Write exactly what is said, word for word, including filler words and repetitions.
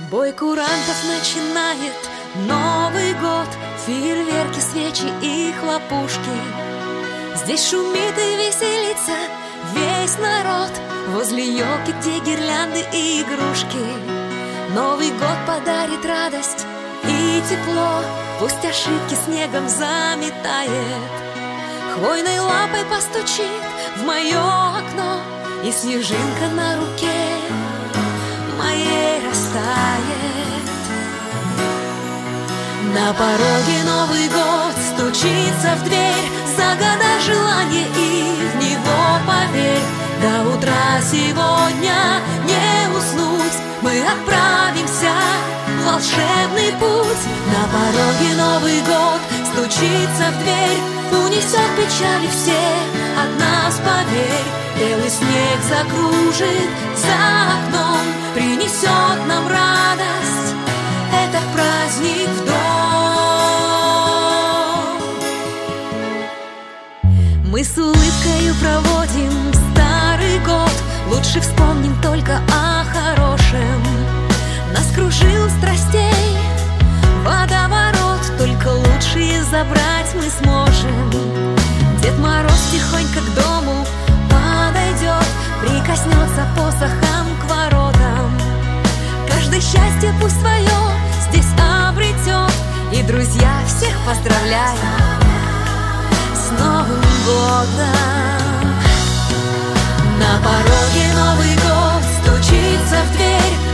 Бой курантов начинает Новый год, фейерверки, свечи и хлопушки. Здесь шумит и веселится весь народ, возле елки, где гирлянды и игрушки. Новый год подарит радость и тепло, пусть ошибки снегом заметает. Хвойной лапой постучит в мое окно, и снежинка на руке моей растает. На пороге Новый год стучится в дверь, загадай желание и в него поверь. До утра сегодня не уснуть, мы отправимся в волшебный путь. На пороге Новый год стучится в дверь, унесет печали все от нас, поверь. Белый снег закружит за окном, принесет нам радость, это праздник в дом. Мы с улыбкою проводим старый год, лучше вспомним только о хорошем. Нас кружил страстей водоворот, только лучшие забрать мы сможем. Дед Мороз тихонько к дому подойдет, прикоснется посохом к воротам. Каждый счастье пусть свое здесь обретет, и друзья всех поздравляют с Новым годом. На пороге Новый год стучится в дверь,